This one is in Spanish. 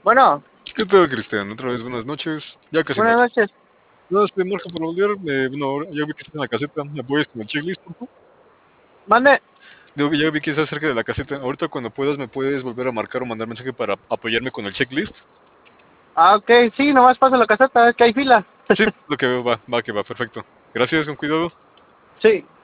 Bueno, ¿Qué pedo, Cristian? Otra vez, buenas noches. Ya casi buenas noche. noches. No, margen por volver. Bueno, ahora ya vi que estás en la caseta. ¿Me apoyas con el checklist, por favor? Mande. Digo que ya vi que estás cerca de la caseta. Ahorita, cuando puedas, ¿me puedes volver a marcar o mandar mensaje para apoyarme con el checklist? Ah, ok, sí, nomás pasa la caseta, es que hay fila. Sí, lo que veo va, que va, perfecto. Gracias, con cuidado. Sí.